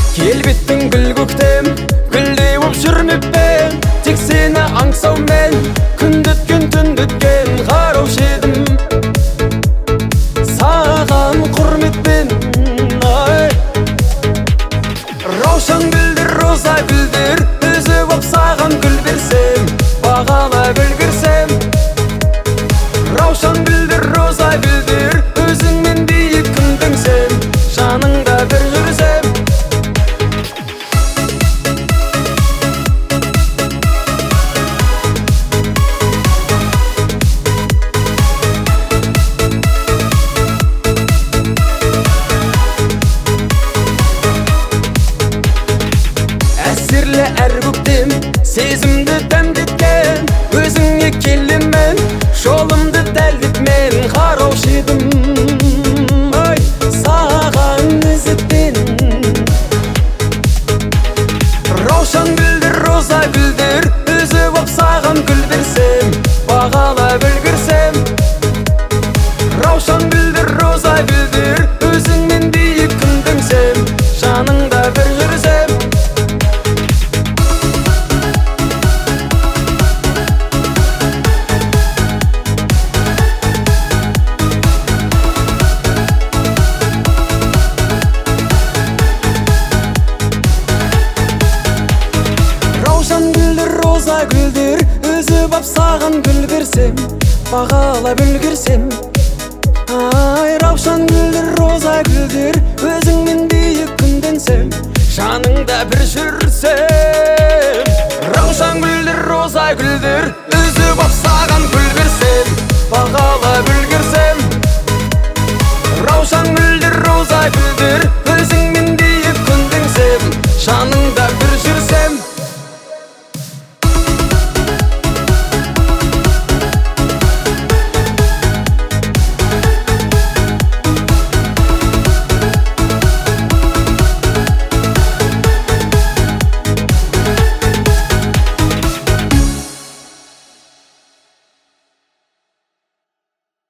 келбеттің гүл көктем, гүлдей боп жүрмеппен, тек сені аңсаумен күнді өткен түнді өткен қараушы едім саған құрметпен. Раушан гүлдер, роза гүлдер, өзі боп саған гүл берсем, бағалап үлгерсем. Раушан гүлдер, роза гүлдер, өзіңмен биік күндіңсем, жаныңда бір жүрсем. Әсерлі әр көктем сезімді дәмдеткен, өзіңе келемін жолымды дәлдетмен қараушы едім саған ізетпен. Раушан гүлдер, роза гүлдер, өзі боп саған гүл берсем, бағалап үлгерсем. Раушан гүлдер, роза гүлдер, өзіңмен биік күндіңсем, жаныңда бір жүрсем. Раушан гүлдер, роза гүлдер, өзі боп саған гүл берсем, бағалап үлгерсем. Раушан гүлдер, роза гүлдер, өзіңмен